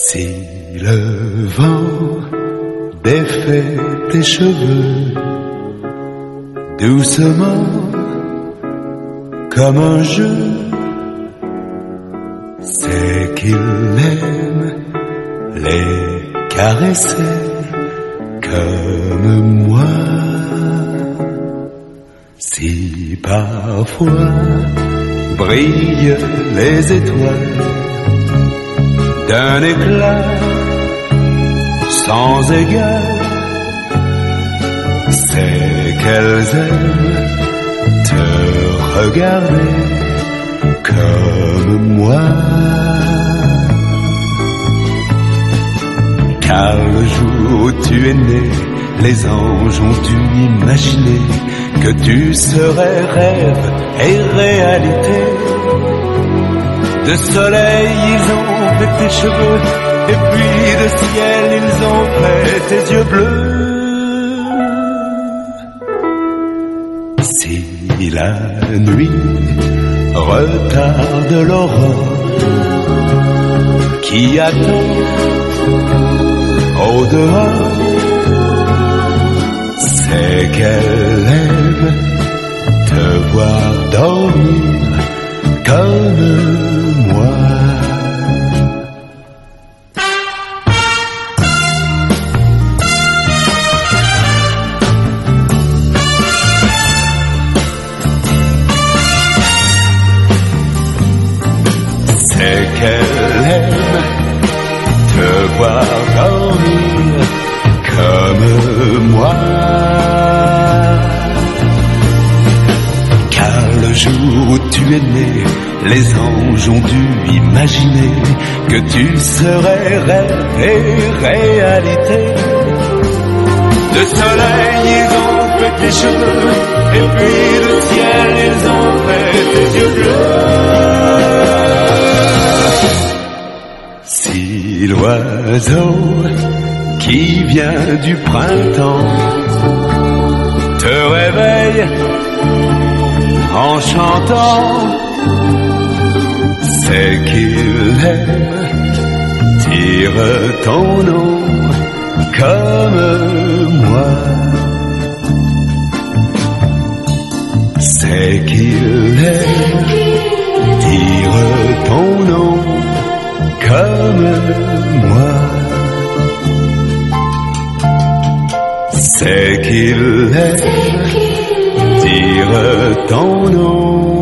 Si le vent défait tes cheveux doucement comme un jeu, c'est qu'il aime les caresser comme moi. Si parfois brillent les étoiles d'un éclat sans égal, c'est qu'elles aiment te regarder comme moi. Car le jour où tu es né, les anges ont dû imaginer que tu serais rêve et réalité. De soleil ils ont fait tes cheveux, et puis de ciel ils ont fait tes yeux bleus. Si la nuit retarde l'aurore qui attend au dehors, c'est qu'elle aime te voir dormir comme moi. C'est qu'elle aime te voir dormir comme moi. Car le jour où tu es né, les anges ont dû imaginer que tu serais rêve et réalité. De soleil ils ont fait tes cheveux, et puis de ciel ils ont fait tes yeux bleus. Si l'oiseau qui vient du printemps te réveille en chantant, c'est qu'il aime dire ton nom comme moi. C'est qu'il aime dire ton nom comme moi. C'est qu'il aime dire ton nom